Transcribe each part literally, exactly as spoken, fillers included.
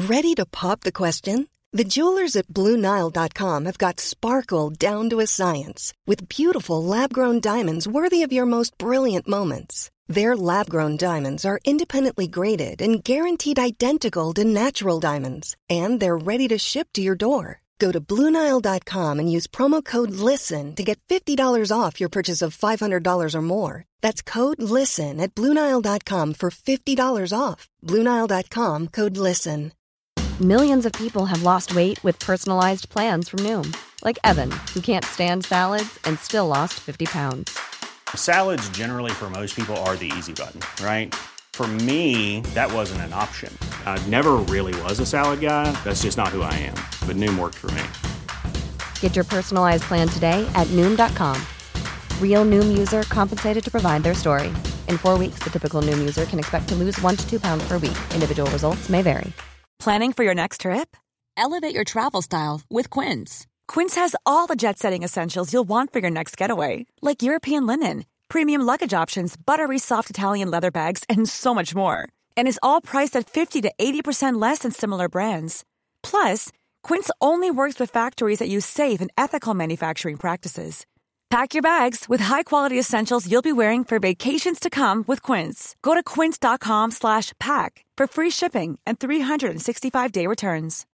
Ready to pop the question? The jewelers at Blue Nile dot com have got sparkle down to a science with beautiful lab-grown diamonds worthy of your most brilliant moments. Their lab-grown diamonds are independently graded and guaranteed identical to natural diamonds, and they're ready to ship to your door. Go to Blue Nile dot com and use promo code LISTEN to get fifty dollars off your purchase of five hundred dollars or more. That's code LISTEN at Blue Nile dot com for fifty dollars off. Blue Nile dot com, code LISTEN. Millions of people have lost weight with personalized plans from Noom. Like Evan, who can't stand salads and still lost fifty pounds. Salads generally for most people are the easy button, right? For me, that wasn't an option. I never really was a salad guy. That's just not who I am. But Noom worked for me. Get your personalized plan today at Noom dot com. Real Noom user compensated to provide their story. In four weeks, the typical Noom user can expect to lose one to two pounds per week. Individual results may vary. Planning for your next trip? Elevate your travel style with Quince. Quince has all the jet-setting essentials you'll want for your next getaway, like European linen, premium luggage options, buttery soft Italian leather bags, and so much more. And is all priced at fifty to eighty percent less than similar brands. Plus, Quince only works with factories that use safe and ethical manufacturing practices. Pack your bags with high-quality essentials you'll be wearing for vacations to come with Quince. Go to quince dot com slash pack for free shipping and three sixty-five day returns.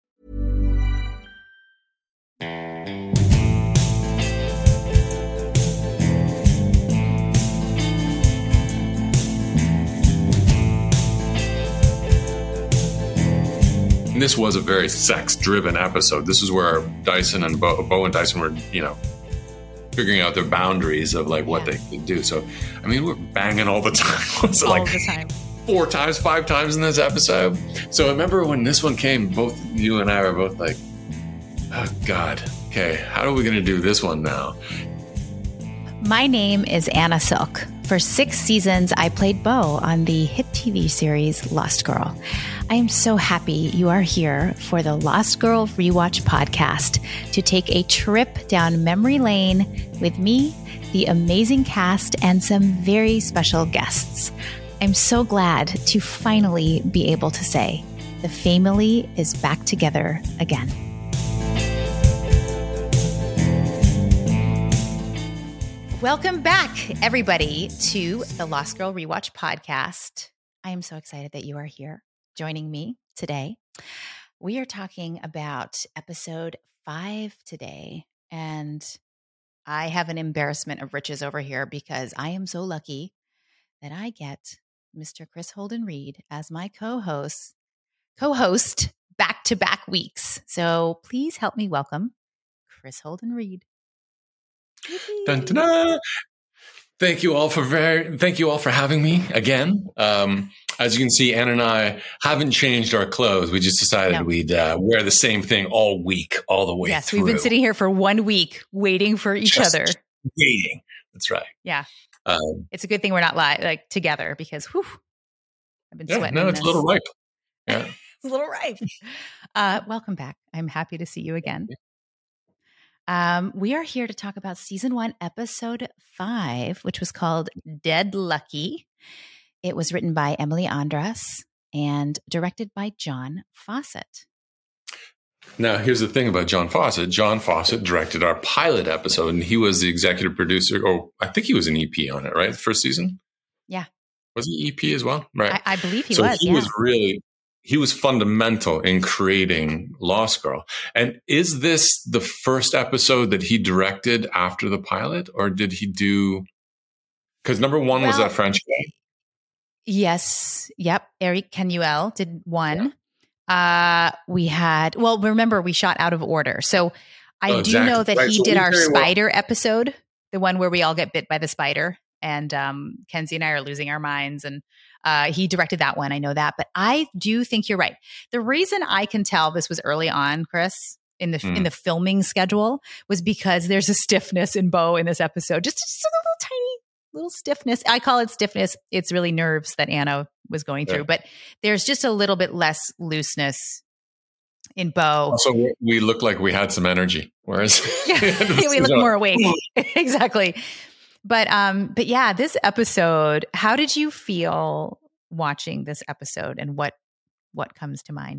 And this was a very sex-driven episode. This is where Dyson and Bo, Bo and Dyson were, you know, figuring out their boundaries of like what yeah. they could do. So, I mean, we're banging all the time. Was it all like the time. Four times, five times in this episode. So I remember when this one came, both you and I were both like, oh God, okay, how are we going to do this one now? My name is Anna Silk. For six seasons, I played Bo on the hit T V series Lost Girl. I am so happy you are here for the Lost Girl Rewatch podcast to take a trip down memory lane with me, the amazing cast, and some very special guests. I'm so glad to finally be able to say the family is back together again. Welcome back, everybody, to the Lost Girl Rewatch podcast. I am so excited that you are here joining me today. We are talking about episode five today, and I have an embarrassment of riches over here because I am so lucky that I get Mister Chris Holden Reed as my co-host, co-host back-to-back weeks. So please help me welcome Chris Holden Reed. Dun, dun, dun. Thank you all for very. Thank you all for having me again. Um, as you can see, Anna and I haven't changed our clothes. We just decided no. we'd uh, wear the same thing all week, all the way yes, through. Yes, we've been sitting here for one week waiting for each just other. Waiting. That's right. Yeah. Um, it's a good thing we're not li- like together because whew, I've been yeah, sweating. No, it's this. a little ripe. Yeah. It's a little ripe. Uh, welcome back. I'm happy to see you again. Um, we are here to talk about season one, episode five, which was called Dead Lucky. It was written by Emily Andras and directed by John Fawcett. Now, here's the thing about John Fawcett. John Fawcett directed our pilot episode, and he was the executive producer, or I think he was an E P on it, right? The first season? Yeah. Was he E P as well? Right. I, I believe he so was, he yeah. was really... He was fundamental in creating Lost Girl. And is this the first episode that he directed after the pilot, or did he do? Because number one well, was that French guy. Yes. Yep. Eric Kenuel did one. Yeah. Uh, we had. Well, remember we shot out of order, so I oh, do exactly. know that right. he so did our spider well. episode, the one where we all get bit by the spider, and um, Kenzie and I are losing our minds and. Uh, he directed that one. I know that, but I do think you're right. The reason I can tell this was early on, Chris, in the mm. in the filming schedule, was because there's a stiffness in Bo in this episode. Just, just a little tiny little stiffness. I call it stiffness. It's really nerves that Anna was going through, yeah. but there's just a little bit less looseness in Bo. So we, we look like we had some energy, whereas yeah, we look more awake. Exactly. But um, but yeah, this episode, how did you feel watching this episode, and what what comes to mind?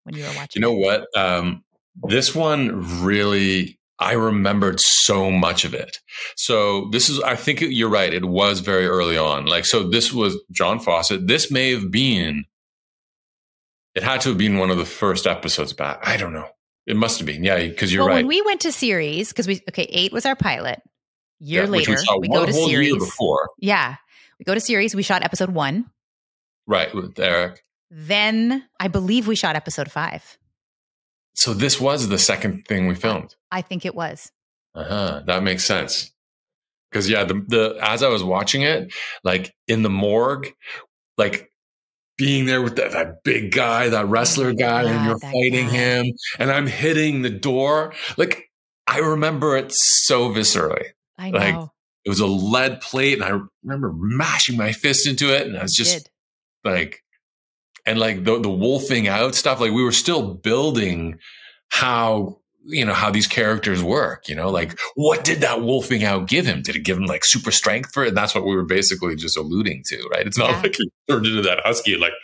when you were watching? You know what? Um, this one really, I remembered so much of it. So this is, I think you're right. It was very early on. Like, so this was John Fawcett. This may have been, it had to have been one of the first episodes back. I don't know. It must have been. Yeah. Because you're well, right. When we went to series, because we, okay, eight was our pilot. Year yeah, later, we, we go to whole series. Year before. Yeah. We go to series. We shot episode one. Right. With Eric. Then I believe we shot episode five. So this was the second thing we filmed. I think it was. Uh-huh. That makes sense. Because yeah, the, the as I was watching it, like in the morgue, like being there with that, that big guy, that wrestler guy, yeah, and you're fighting guy. him, and I'm hitting the door. Like I remember it so viscerally. I know. Like it was a lead plate, and I remember mashing my fist into it, and I was just like, and like the the wolfing out stuff. Like we were still building how, you know, how these characters work. You know, like what did that wolfing out give him? Did it give him like super strength for it? And that's what we were basically just alluding to, right? It's not yeah. like he turned into that husky and like.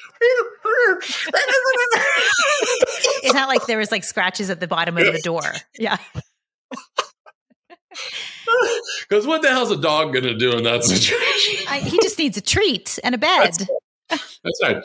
It's not like there was like scratches at the bottom of the door. Yeah. Because what the hell's a dog going to do in that situation? I, he just needs a treat and a bed. That's, that's right.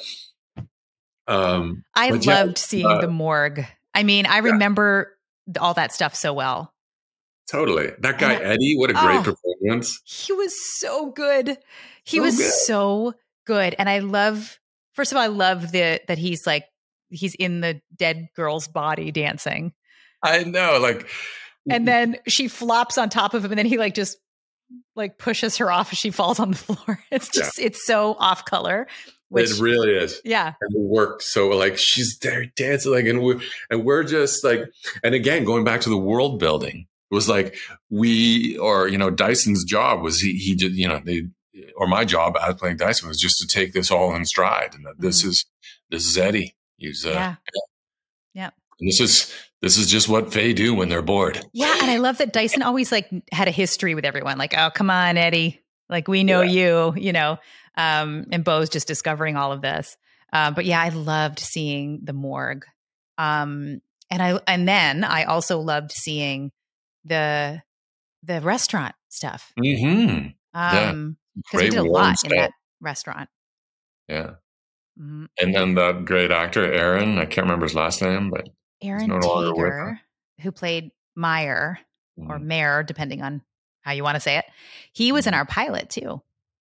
Um, I loved yeah, seeing uh, the morgue. I mean, I remember yeah. all that stuff so well. Totally. That guy, and, Eddie, what a great oh, performance. He was so good. He so was good. so good. And I love, first of all, I love the that he's like, he's in the dead girl's body dancing. I know, like. And then she flops on top of him, and then he like just like pushes her off as she falls on the floor. It's just, yeah. it's so off color. Which, it really is. Yeah. And it works. So like she's there dancing, like, and we're, and we're just like, and again, going back to the world building, it was like we, or, you know, Dyson's job was he, he did, you know, they, or my job as playing Dyson was just to take this all in stride. And that mm-hmm. this is, this is Eddie. He's, uh, yeah. yeah. yeah. And this is, this is just what Faye do when they're bored. Yeah. And I love that Dyson always like had a history with everyone. Like, oh, come on, Eddie. Like, we know yeah. you, you know, um, and Beau's just discovering all of this. Uh, but yeah, I loved seeing the morgue. Um, and I, and then I also loved seeing the, the restaurant stuff. Mm-hmm. Um, because we did a lot stuff. in that restaurant. Yeah. Mm-hmm. And then that great actor, Aaron, I can't remember his last name, but Aaron no Tager, who played Meyer mm. or Mayor, depending on how you want to say it. He was mm. in our pilot too.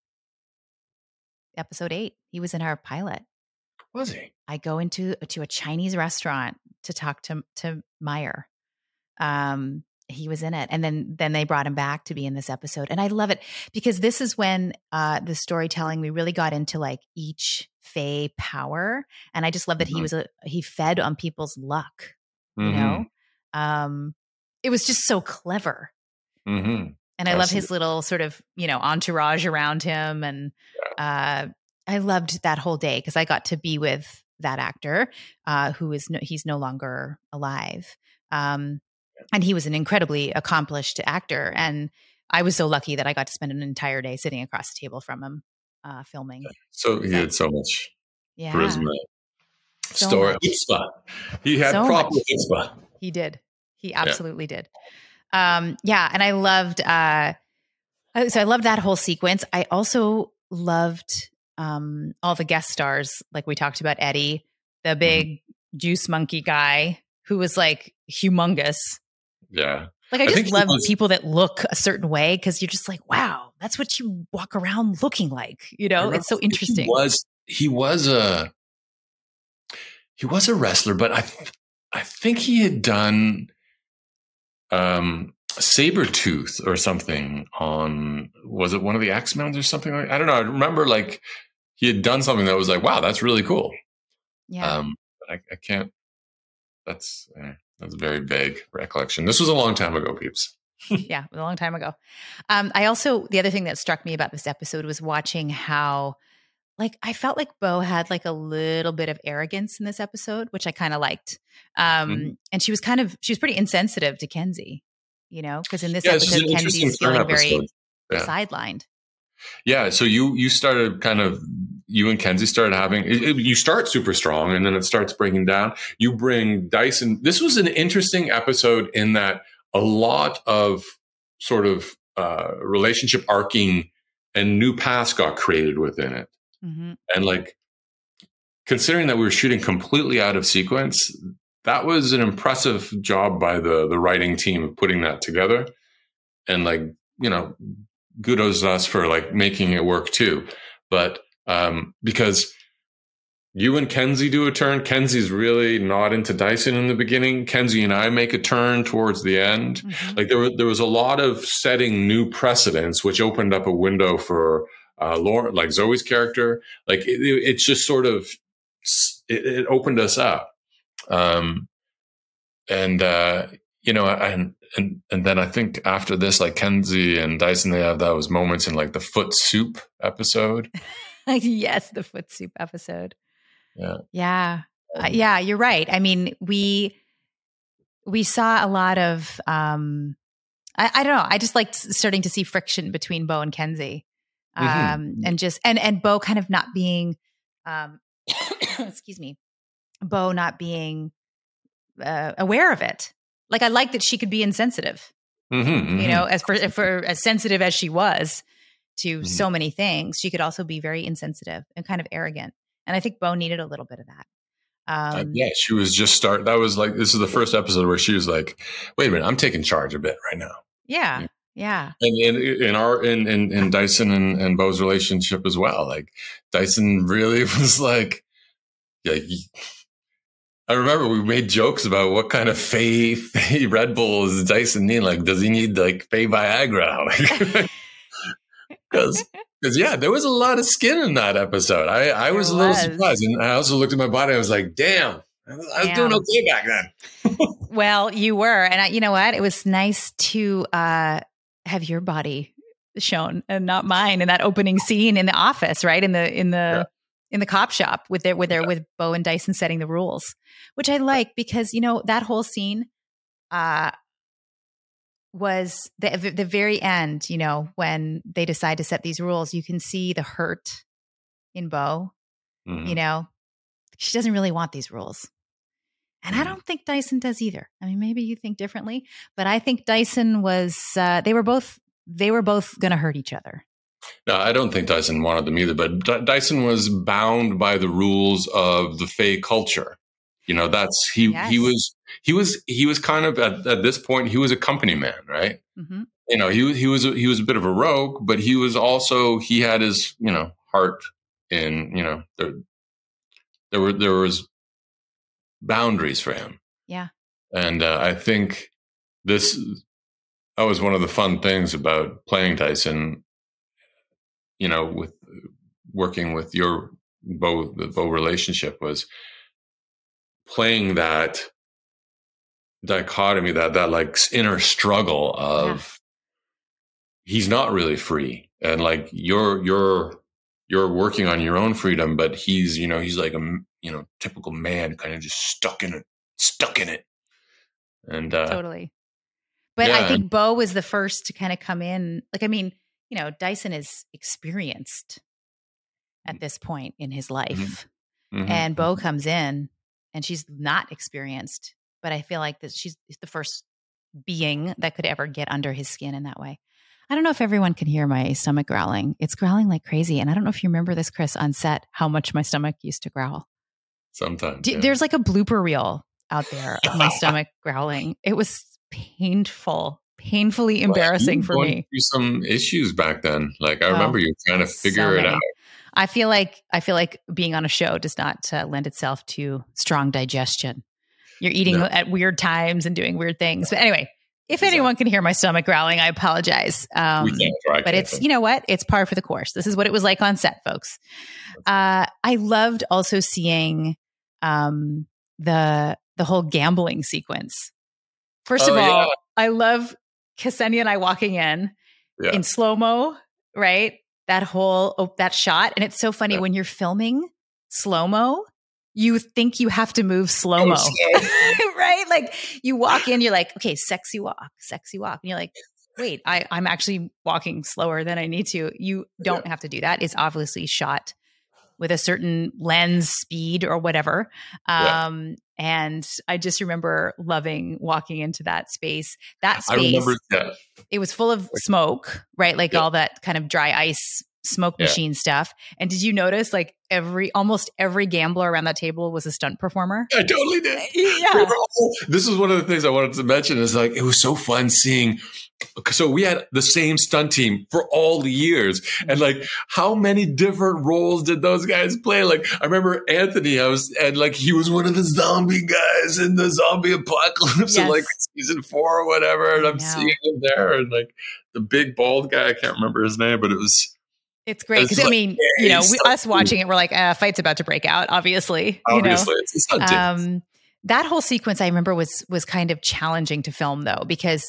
Episode eight. He was in our pilot. Was he? I go into to a Chinese restaurant to talk to to Meyer. Um, he was in it, and then then they brought him back to be in this episode, and I love it because this is when uh, the storytelling we really got into like each Faye power, and I just love that mm-hmm. he was a he fed on people's luck. You mm-hmm. know, um, it was just so clever. Mm-hmm. And I love his little sort of, you know, entourage around him. And uh, I loved that whole day because I got to be with that actor uh, who is no, he's no longer alive. Um, and he was an incredibly accomplished actor. And I was so lucky that I got to spend an entire day sitting across the table from him uh, filming. So he so, had so much yeah. charisma. So Story. He had so proper chutzpah. He did. He absolutely yeah. did. Um, yeah. And I loved, uh, so I loved that whole sequence. I also loved, um, all the guest stars. Like we talked about Eddie, the big mm-hmm. juice monkey guy who was like humongous. Yeah. Like I just I love was- people that look a certain way. Cause you're just like, wow, that's what you walk around looking like, you know, it's so interesting. He was, he was a, he was a wrestler, but I, I think he had done, Um, Sabretooth or something on, was it one of the X-Men or something like, I don't know. I remember like he had done something that was like, wow, that's really cool. Yeah. Um, I, I can't, that's, eh, that's a very vague recollection. This was a long time ago, peeps. Yeah. A long time ago. Um, I also, the other thing that struck me about this episode was watching how, like, I felt like Beau had like a little bit of arrogance in this episode, which I kind of liked. Um, mm-hmm. And she was kind of, she was pretty insensitive to Kenzie, you know, because in this yeah, episode, Kenzie's feeling very yeah. sidelined. Yeah. So you, you started kind of, you and Kenzie started having, it, it, you start super strong and then it starts breaking down. You bring Dyson. This was an interesting episode in that a lot of sort of uh, relationship arcing and new paths got created within it. Mm-hmm. And like, considering that we were shooting completely out of sequence, that was an impressive job by the the writing team of putting that together. And like, you know, kudos to us for like making it work too. But um, because you and Kenzie do a turn, Kenzie's really not into Dyson in the beginning. Kenzie and I make a turn towards the end. Mm-hmm. Like there, were, there was a lot of setting new precedents, which opened up a window for uh, Lauren, like Zoe's character. Like it, it's just sort of, it, it opened us up. Um, and, uh, you know, and, and, and then I think after this, like Kenzie and Dyson, they have those moments in like the foot soup episode. Yes. The foot soup episode. Yeah. Yeah. Uh, yeah. You're right. I mean, we, we saw a lot of, um, I, I don't know. I just liked starting to see friction between Bo and Kenzie. Um, mm-hmm. and just, and, and Bo kind of not being, um, excuse me, Bo not being, uh, aware of it. Like, I like that she could be insensitive, mm-hmm, mm-hmm. you know, as for, for as sensitive as she was to mm-hmm. so many things, she could also be very insensitive and kind of arrogant. And I think Bo needed a little bit of that. Um, uh, yeah, she was just start. That was like, this is the first episode where she was like, wait a minute, I'm taking charge a bit right now. Yeah. Yeah. yeah. And in, in our, in, in, in Dyson and, and Bo's relationship as well, like Dyson really was like, yeah, he, I remember we made jokes about what kind of Faye, Faye Red Bull is Dyson need. Like, does he need like Faye Viagra? Like, because Because, yeah, there was a lot of skin in that episode. I, I was a little was. surprised. And I also looked at my body. I was like, damn, I was damn. doing okay back then. Well, you were. And I, you know what? It was nice to uh, have your body shown and not mine in that opening scene in the office, right? In the in the yeah. in the cop shop with their with their yeah. with Bo and Dyson setting the rules, which I like because, you know, that whole scene uh was the the very end, you know, when they decide to set these rules, you can see the hurt in Bo. Mm-hmm. You know, she doesn't really want these rules. And mm-hmm. I don't think Dyson does either. I mean, maybe you think differently, but I think Dyson was, uh, they were both, they were both going to hurt each other. No, I don't think Dyson wanted them either, but D- Dyson was bound by the rules of the Faye culture. You know, that's, he, yes. he was, he was, he was kind of at, at this point, he was a company man, right? Mm-hmm. You know, he, he was, he was a bit of a rogue, but he was also, he had his, you know, heart in, you know, there, there were, there was boundaries for him. Yeah. And uh, I think this, that was one of the fun things about playing Dyson, you know, with working with your Bo, the Bo relationship was, playing that dichotomy, that that like inner struggle of yeah. he's not really free, and like you're you're you're working on your own freedom, but he's you know he's like a you know typical man, kind of just stuck in it, stuck in it, and uh, totally. But yeah. I think Bo was the first to kind of come in. Like, I mean, you know, Dyson is experienced at this point in his life, mm-hmm. and Bo comes in. And she's not experienced, but I feel like that she's the first being that could ever get under his skin in that way. I don't know if everyone can hear my stomach growling. It's growling like crazy. And I don't know if you remember this, Chris, on set, how much my stomach used to growl. Sometimes. D- yeah. There's like a blooper reel out there of my stomach growling. It was painful, painfully embarrassing well, for me. Through some issues back then. Like I oh, remember you trying to figure so it out. I feel like I feel like being on a show does not uh, lend itself to strong digestion. You're eating no. at weird times and doing weird things. But anyway, if exactly. anyone can hear my stomach growling, I apologize. Um, we can't, right? But it's, you know what? It's par for the course. This is what it was like on set, folks. Uh, I loved also seeing um, the the whole gambling sequence. First oh, of all, yeah. I love Ksenia and I walking in yeah. in slow-mo, right? That whole, oh, that shot. And it's so funny yeah. when you're filming slow-mo, you think you have to move slow-mo, oh, right? Like you walk in, you're like, okay, sexy walk, sexy walk. And you're like, wait, I, I'm actually walking slower than I need to. You don't yeah. have to do that. It's obviously shot with a certain lens speed or whatever. Um, yeah. And I just remember loving walking into that space. That space, I remember, yeah. It was full of smoke, right? Like yeah. all that kind of dry ice smoke yeah. machine stuff. And did you notice like every, almost every gambler around that table was a stunt performer? I totally did. Yeah. This is one of the things I wanted to mention is like, it was so fun seeing, so we had the same stunt team for all the years. And like, how many different roles did those guys play? Like, I remember Anthony, I was, and like, he was one of the zombie guys in the zombie apocalypse yes. in like season four or whatever. And I'm seeing him there. And like the big bald guy, I can't remember his name, but it was, it's great because like, I mean, you know, we, us watching it, we're like, uh, fight's about to break out. Obviously, obviously, you know? it's a um, that whole sequence I remember was was kind of challenging to film though, because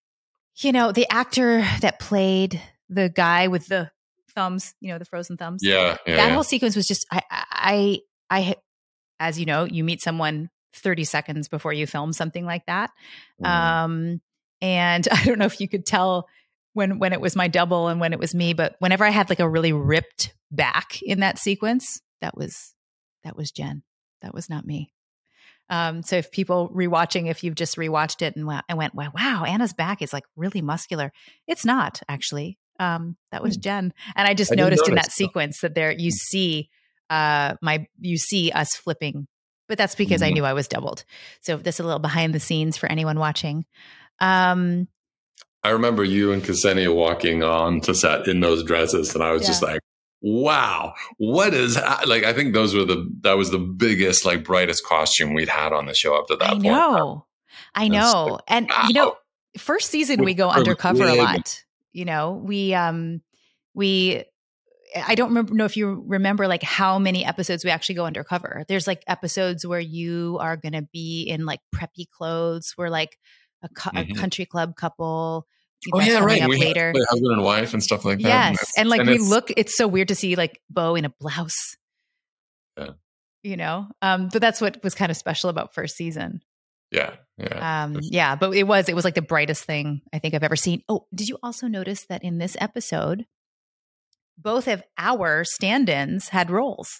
you know the actor that played the guy with the thumbs, you know, the frozen thumbs. Yeah, yeah that yeah. whole sequence was just I, I, I, as you know, you meet someone thirty seconds before you film something like that, mm. um, and I don't know if you could tell. When when it was my double and when it was me, but whenever I had like a really ripped back in that sequence, that was that was Jen. That was not me. Um, so if people rewatching, if you've just rewatched it and, wow, and went, wow, wow, Anna's back is like really muscular. It's not actually. Um, that was Jen, and I just I noticed in that sequence that there you see uh, my you see us flipping, but that's because mm-hmm. I knew I was doubled. So this is a little behind the scenes for anyone watching. Um, I remember you and Ksenia walking on to set in those dresses, and I was yeah. just like, "Wow, what is ha-? like?" I think those were the that was the biggest, like, brightest costume we'd had on the show up to that I point. Know, I know, like, and wow. you know, first season we, we go undercover a lot. You know, we um we. I don't remember, know if you remember like how many episodes we actually go undercover. There's like episodes where you are going to be in like preppy clothes. We're like a, cu- mm-hmm. a country club couple. Oh yeah, right. We later. Have husband and wife and stuff like that. Yes, and, and like and we look. It's so weird to see like Bo in a blouse. Yeah. You know, um, but that's what was kind of special about first season. Yeah, yeah, um, yeah. But it was it was like the brightest thing I think I've ever seen. Oh, did you also notice that in this episode, both of our stand-ins had roles?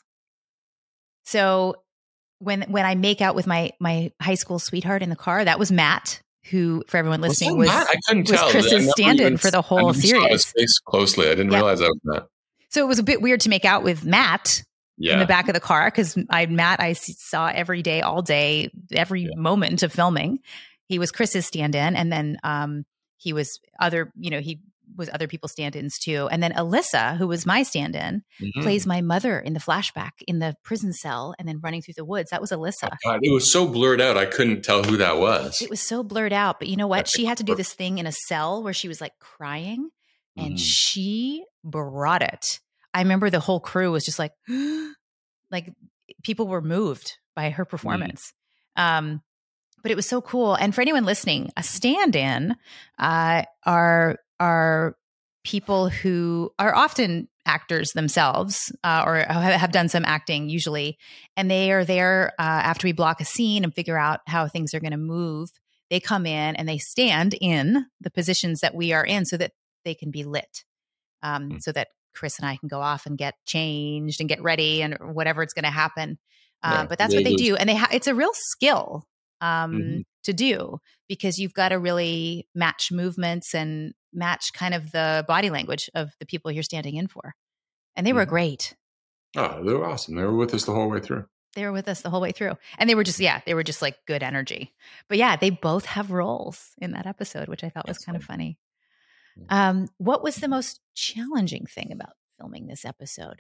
So when when I make out with my my high school sweetheart in the car, that was Matt. Who, for everyone listening, was, was, I couldn't was tell. Chris's stand-in even, for the whole I series. I saw his face closely. I didn't yep. realize that was Matt. So it was a bit weird to make out with Matt yeah. in the back of the car because I Matt I saw every day, all day, every yeah. moment of filming. He was Chris's stand-in, and then um, he was other. You know, he was other people's stand-ins too. And then Alyssa, who was my stand-in, mm-hmm. plays my mother in the flashback in the prison cell and then running through the woods. That was Alyssa. Oh God, it was so blurred out. I couldn't tell who that was. It was so blurred out. But you know what? That's she had to do this thing in a cell where she was like crying and mm. she brought it. I remember the whole crew was just like, like people were moved by her performance. Mm. Um, but it was so cool. And for anyone listening, a stand-in uh, are are people who are often actors themselves uh, or have done some acting usually. And they are there uh, after we block a scene and figure out how things are going to move. They come in and they stand in the positions that we are in so that they can be lit. Um, mm-hmm. So that Chris and I can go off and get changed and get ready and whatever it's going to happen. Uh, yeah, but that's what they do. And they ha- it's a real skill um, mm-hmm. to do because you've got to really match movements and match kind of the body language of the people you're standing in for. And they mm-hmm. were great. Oh, they were awesome. They were with us the whole way through. They were with us the whole way through. And they were just, yeah, they were just like good energy. But yeah, they both have roles in that episode, which I thought was That's kind funny. of funny. Um, what was the most challenging thing about filming this episode?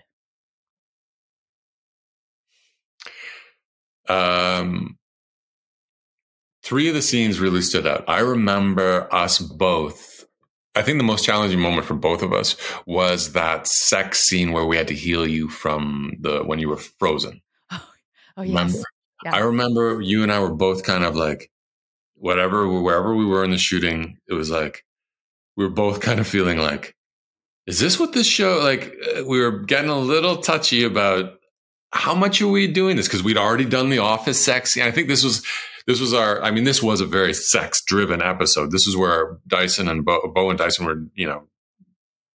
Um, three of the scenes really stood out. I remember us both. I think the most challenging moment for both of us was that sex scene where we had to heal you from the when you were frozen. Oh, oh yes. Remember? Yeah. I remember you and I were both kind of like, whatever, wherever we were in the shooting, it was like, we were both kind of feeling like, is this what this show, like, uh, we were getting a little touchy about how much are we doing this? Because we'd already done the office sex. And I think this was, this was our, I mean, this was a very sex driven episode. This is where Dyson and Bo, Bo and Dyson were, you know,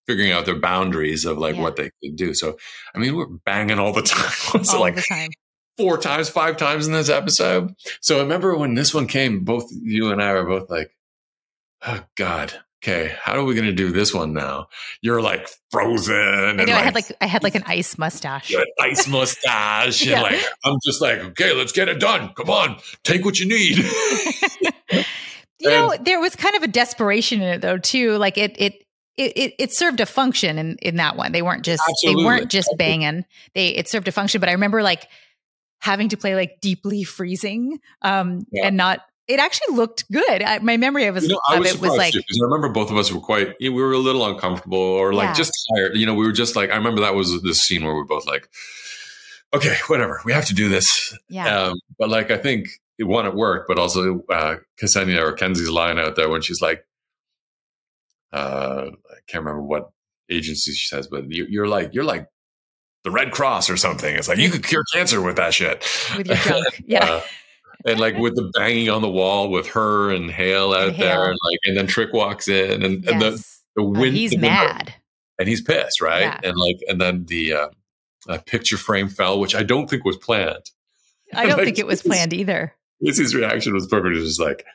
figuring out their boundaries of like yeah. what they could do. So, I mean, we're banging all the time. so all like the time. Four times, five times in this episode. So I remember when this one came, both you and I were both like, oh God, okay, how are we going to do this one now? You're like frozen. I and know, like, I had like, I had like an ice mustache. An ice mustache. yeah. And like, I'm just like, okay, let's get it done. Come on, take what you need. you know, and, there was kind of a desperation in it though, too. Like it, it, It, it served a function in, in that one. They weren't just absolutely. they weren't just banging. They it served a function. But I remember like having to play like deeply freezing, um, yeah. and not. It actually looked good. I, my memory of, you know, I of was it was like too, because I remember both of us were quite. We were a little uncomfortable or like yeah. just tired. You know, we were just like. I remember that was this scene where we were both like, okay, whatever, we have to do this. Yeah. Um, but like I think it, one, it worked, but also uh, Ksenia or Kenzie's line out there when she's like. Uh, I can't remember what agency she says, but you, you're like you're like the Red Cross or something. It's like you could cure cancer with that shit. With your junk, yeah. uh, and like with the banging on the wall with her and Hale out and there, Hale. and like and then Trick walks in, and, yes. and the the wind. Oh, he's the mad, wind, and he's pissed, right? Yeah. And like and then the uh, uh, picture frame fell, which I don't think was planned. I don't like, think it was planned either. Lizzie's reaction was perfect. It was just like,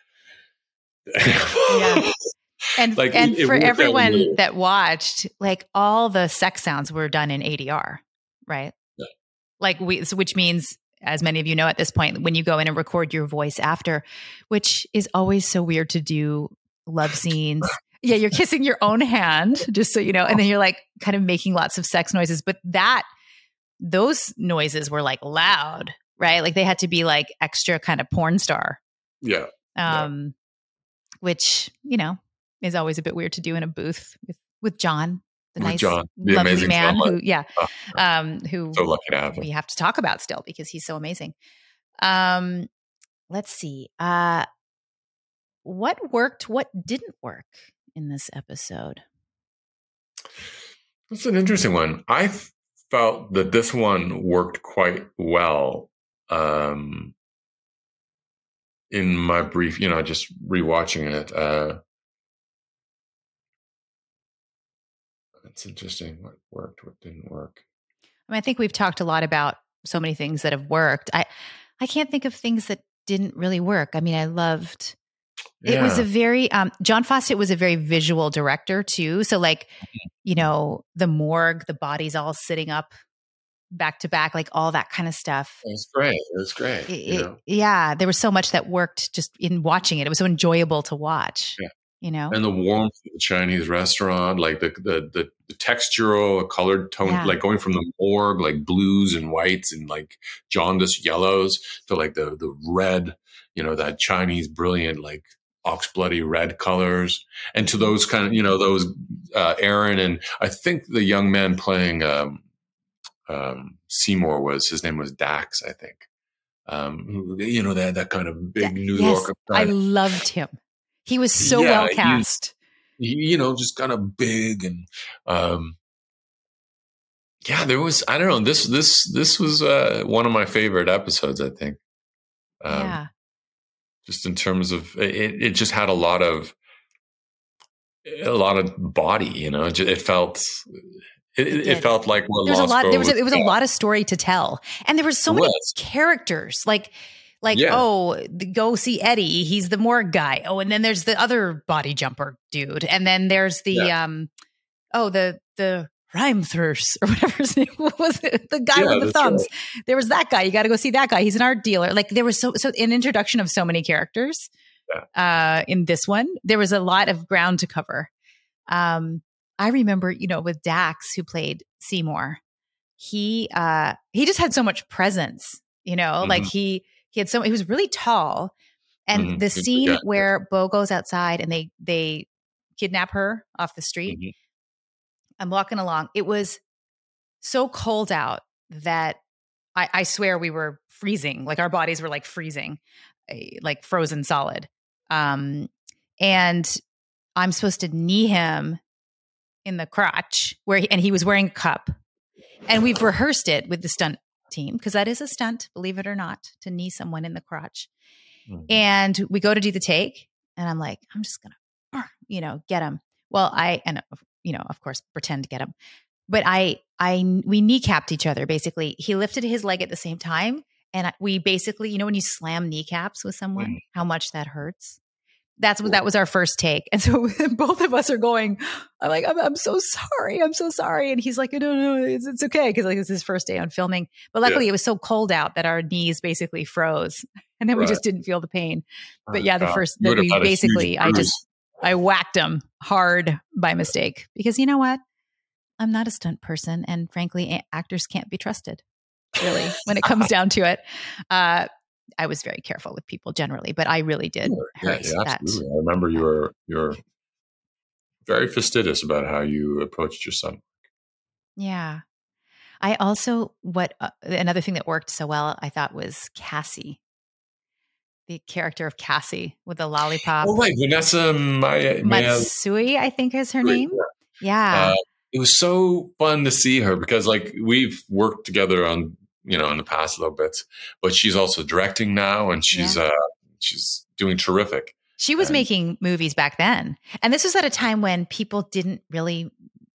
yeah. And like, and it, for it everyone that watched, like all the sex sounds were done in A D R, right? Yeah. Like we, which means, as many of you know at this point, when you go in and record your voice after, which is always so weird to do love scenes. Yeah, you're kissing your own hand, just so you know, and then you're like kind of making lots of sex noises. But that, those noises were like loud, right? Like they had to be like extra kind of porn star. Yeah. Um, yeah. Which, you know, is always a bit weird to do in a booth with, with John, the with nice, John, the lovely man someone. who, yeah, oh, um, who so lucky to have him. We have to talk about still because he's so amazing. Um, let's see, uh, what worked, what didn't work in this episode? That's an interesting one. I felt that this one worked quite well. Um, in my brief, you know, just rewatching it, uh, it's interesting what worked, what didn't work. I mean, I think we've talked a lot about so many things that have worked. I, I can't think of things that didn't really work. I mean, I loved, yeah. It was a very, um, John Fawcett was a very visual director too. So like, you know, the morgue, the bodies all sitting up back to back, like all that kind of stuff. It was great. It was great. It, you know? Yeah. There was so much that worked just in watching it. It was so enjoyable to watch. Yeah. You know, and the warmth of the Chinese restaurant, like the the the, the textural, colored tone, yeah. like going from the morgue, like blues and whites and like jaundiced yellows to like the the red, you know, that Chinese brilliant like ox bloody red colors, and to those kind of, you know, those uh, Aaron and I think the young man playing um, um, Seymour was his name was Dax, I think. Um, you know, that that kind of big yeah. New yes, York. I loved him. He was so yeah, well cast. He, you know, just kind of big and, um, yeah, there was, I don't know, this, this, this was, uh, one of my favorite episodes, I think. Um, yeah. Just in terms of, it, it just had a lot of, a lot of body, you know, it, it felt, it, it, it felt like what there was Lost a lot, Girl there was, was a, it was a lot of story to tell. And there were so many characters, like, Like, yeah. oh, the, go see Eddie. He's the morgue guy. Oh, and then there's the other body jumper dude. And then there's the, yeah. um, oh, the, the Rhymethurst or whatever his name was. The guy yeah, with the thumbs. Right. There was that guy. You got to go see that guy. He's an art dealer. Like there was so, so an introduction of so many characters yeah. uh, in this one. There was a lot of ground to cover. Um, I remember, you know, with Dax, who played Seymour, he, uh, he just had so much presence, you know, mm-hmm. like he, He had so he was really tall, and mm-hmm. the scene yeah. where Bo goes outside and they they kidnap her off the street. Mm-hmm. I'm walking along. It was so cold out that I, I swear we were freezing. Like our bodies were like freezing, like frozen solid. Um, and I'm supposed to knee him in the crotch where he, and he was wearing a cup, and we've rehearsed it with the stunt team because that is a stunt, believe it or not, to knee someone in the crotch. Mm-hmm. And we go to do the take, and I'm like, I'm just gonna, you know, get him. Well, I and you know, of course, pretend to get him. But I, I, we kneecapped each other. Basically, he lifted his leg at the same time, and we basically, you know, when you slam kneecaps with someone, mm. how much that hurts. That's what that was our first take. And so both of us are going, I'm like, I'm, I'm so sorry. I'm so sorry. And he's like, no, no, it's, it's okay. Cause like it's his first day on filming, but luckily yeah. it was so cold out that our knees basically froze and then right. we just didn't feel the pain. But yeah, the God. first that we basically, I just, I whacked him hard by mistake because you know what? I'm not a stunt person. And frankly, actors can't be trusted really when it comes down to it. Uh, I was very careful with people generally, but I really did sure. hurt yeah, yeah, that. Absolutely. I remember you were you're very fastidious about how you approached your son. Yeah. I also, what uh, another thing that worked so well, I thought was Cassie, the character of Cassie with the lollipop. Oh, right. Vanessa Maya, Matsui, I think is her name. Yeah. yeah. Uh, it was so fun to see her because like we've worked together on you know, in the past a little bit, but she's also directing now and she's, yeah. uh, she's doing terrific. She was and, making movies back then. And this was at a time when people didn't really,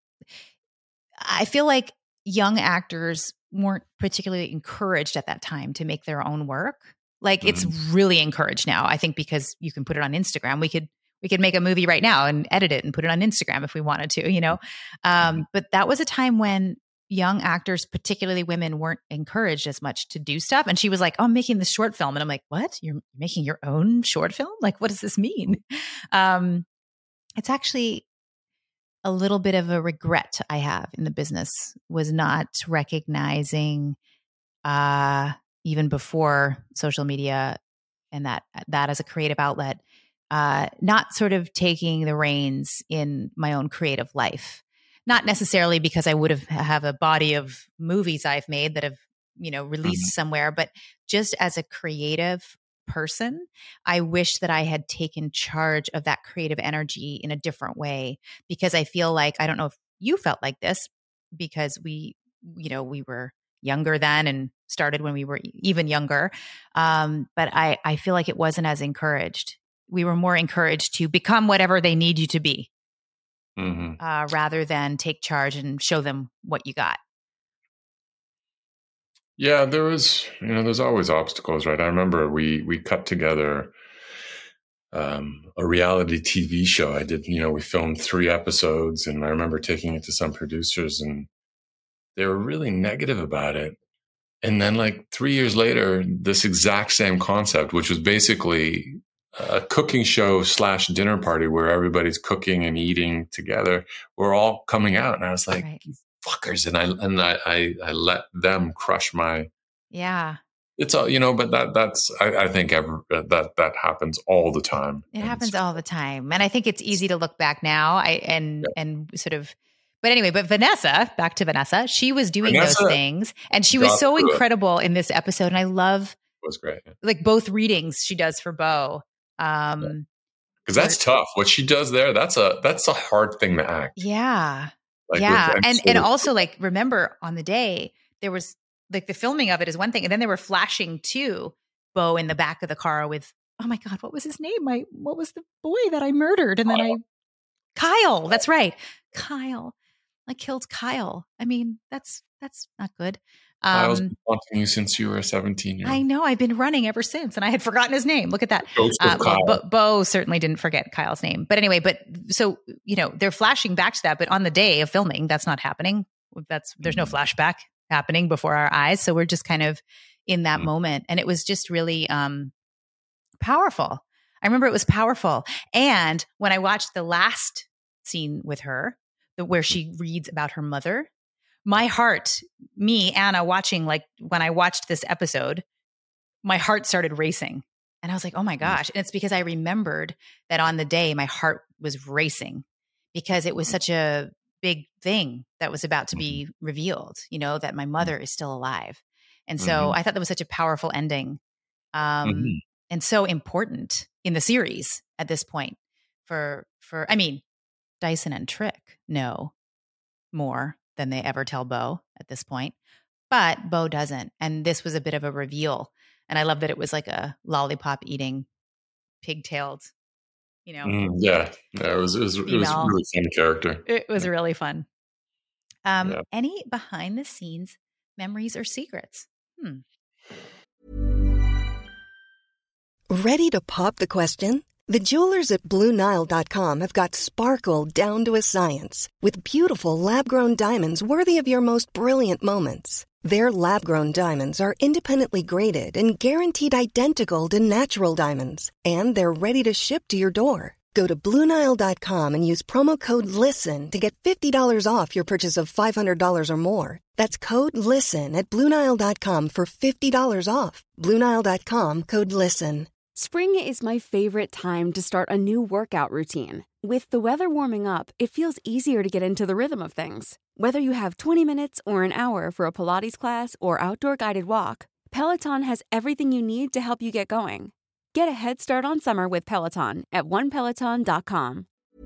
I feel like young actors weren't particularly encouraged at that time to make their own work. Like mm-hmm. it's really encouraged now, I think, because you can put it on Instagram. We could, we could make a movie right now and edit it and put it on Instagram if we wanted to, you know? Um, but that was a time when young actors, particularly women, weren't encouraged as much to do stuff. And she was like, oh, I'm making this short film. And I'm like, what? You're making your own short film? Like, what does this mean? Um, it's actually a little bit of a regret I have in the business was not recognizing, uh, even before social media and that, that as a creative outlet, uh, not sort of taking the reins in my own creative life. Not necessarily because I would have have a body of movies I've made that have, you know, released mm-hmm. somewhere, but just as a creative person, I wish that I had taken charge of that creative energy in a different way because I feel like, I don't know if you felt like this because we, you know, we were younger then and started when we were even younger. Um, but I, I feel like it wasn't as encouraged. We were more encouraged to become whatever they need you to be. Mm-hmm. Uh, rather than take charge and show them what you got. Yeah, there was, you know, there's always obstacles, right? I remember we we cut together um, a reality T V show. I did, you know, we filmed three episodes, and I remember taking it to some producers, and they were really negative about it. And then, like three years later, this exact same concept, which was basically a cooking show slash dinner party where everybody's cooking and eating together, we're all coming out. And I was like, right. fuckers. And I, and I, I, I let them crush my, yeah, it's all, you know, but that, that's, I, I think ever, that, that happens all the time. It and happens so, all the time. And I think it's easy to look back now I, and, yeah. and sort of, but anyway, but Vanessa, back to Vanessa, she was doing Vanessa those things and she was so incredible it. in this episode. And I love, it was great. Yeah. Like both readings she does for Beau. Um, because that's tough. What she does there, that's a that's a hard thing to act. Yeah, like yeah, and and also like remember on the day there was like the filming of it is one thing, and then they were flashing to Beau in the back of the car with oh my god, what was his name? My what was the boy that I murdered? And then Kyle. I Kyle. That's right, Kyle. I killed Kyle. I mean, that's that's not good. Um, Kyle's been haunting you since you were seventeen. I know. I've been running ever since, and I had forgotten his name. Look at that. Ghost of uh, Kyle. Well, Beau, Beau certainly didn't forget Kyle's name. But anyway, but so you know, they're flashing back to that. But on the day of filming, that's not happening. That's there's no flashback happening before our eyes. So we're just kind of in that mm-hmm. moment, and it was just really um, powerful. I remember it was powerful. And when I watched the last scene with her, the, where she reads about her mother. My heart, me, Anna, watching, like when I watched this episode, my heart started racing. And I was like, oh my gosh. And it's because I remembered that on the day my heart was racing because it was such a big thing that was about to be revealed, you know, that my mother is still alive. And so mm-hmm. I thought that was such a powerful ending um, mm-hmm. and so important in the series at this point for, for, I mean, Dyson and Trick know more than they ever tell Beau at this point, but Beau doesn't. And this was a bit of a reveal. And I love that it was like a lollipop eating, pigtailed, you know. Mm, yeah. yeah, it was it was it was a really fun character. It was yeah. really fun. Um, yeah. Any behind the scenes memories or secrets? Hmm. Ready to pop the question? The jewelers at Blue Nile dot com have got sparkle down to a science with beautiful lab-grown diamonds worthy of your most brilliant moments. Their lab-grown diamonds are independently graded and guaranteed identical to natural diamonds, and they're ready to ship to your door. Go to Blue Nile dot com and use promo code LISTEN to get fifty dollars off your purchase of five hundred dollars or more. That's code LISTEN at Blue Nile dot com for fifty dollars off. Blue Nile dot com, code LISTEN. Spring is my favorite time to start a new workout routine. With the weather warming up, it feels easier to get into the rhythm of things. Whether you have twenty minutes or an hour for a Pilates class or outdoor guided walk, Peloton has everything you need to help you get going. Get a head start on summer with Peloton at one peloton dot com.